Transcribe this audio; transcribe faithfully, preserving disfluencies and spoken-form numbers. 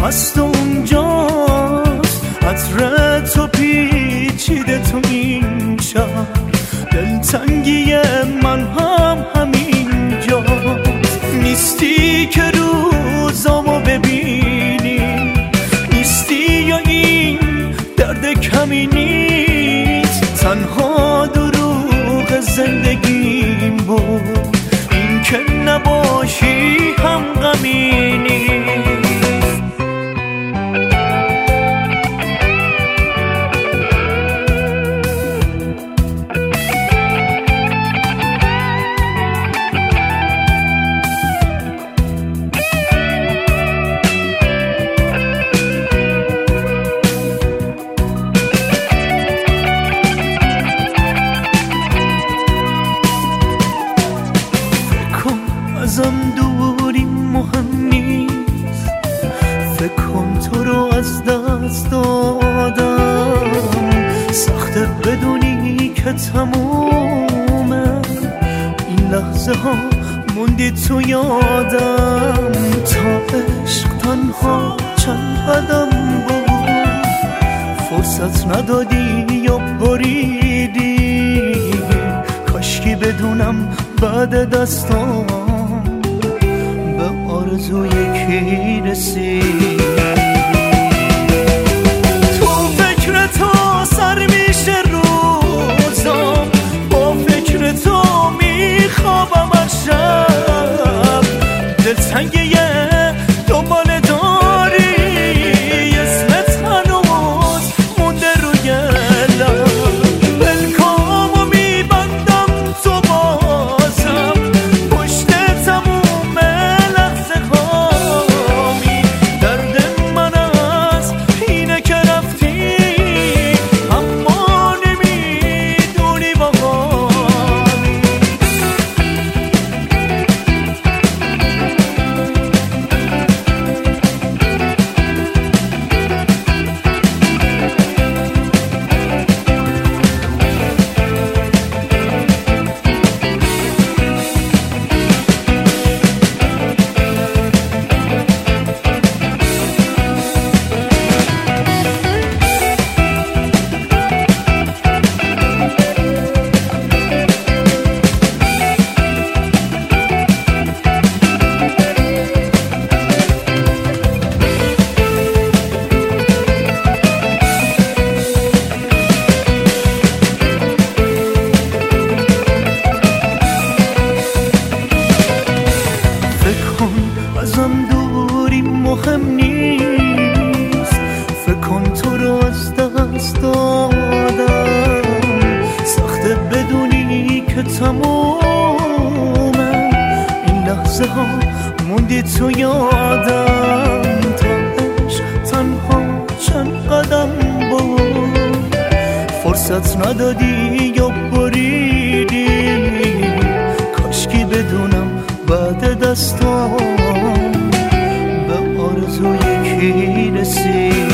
هست و اونجاست، عطر تو پیچیده تو این شهر، دلتنگی من هم همینجاست. نیستی که روزامو ببینی، نیستی یا این درد کمی نیست، تنها دروغ زندگیم بود این که نباشی هم غمی نیست. ازم دوری مهم نیست، فکر کن تو رو از دست دادم، سخته بدونی که تمومه این لحظه ها موندی تو یادم، تا عشق تنها چند قدم بود، فرصت ندادی یا بریدی، کاشکی بدونم بعد دستام آرزو یکی رسید. تو فکر تو سر میشه روزم، با فکر تو میخوابم هر شب، دلتنگه دنبال داری، اسمت هنوز مونده روی لب، بلکامو میبندم تو بازم پشت تموم ازم دوری مهم نیست، فکر کن تو رو از دست دادم، سخته بدونی که تمومه این لحظه ها موندی تو یادم، تا عشق تنها چند قدم بود، فرصت ندادی یا بریدی، کاشکی بدونم بعد دستام به آرزو یکی رسید.